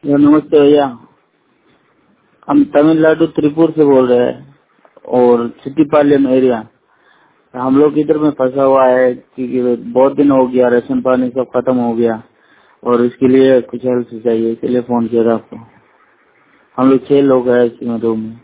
नमस्ते भैया। हम तमिलनाडु त्रिपुर से बोल रहे हैं और सिटीपालयम एरिया। हम लोग इधर में फंसा हुआ है क्योंकि बहुत दिन हो गया, राशन पानी सब खत्म हो गया और इसके लिए कुछ हेल्प चाहिए, इसलिए फोन किया था आपको। हम लोग 6 लोग हैं इसमें रूम में।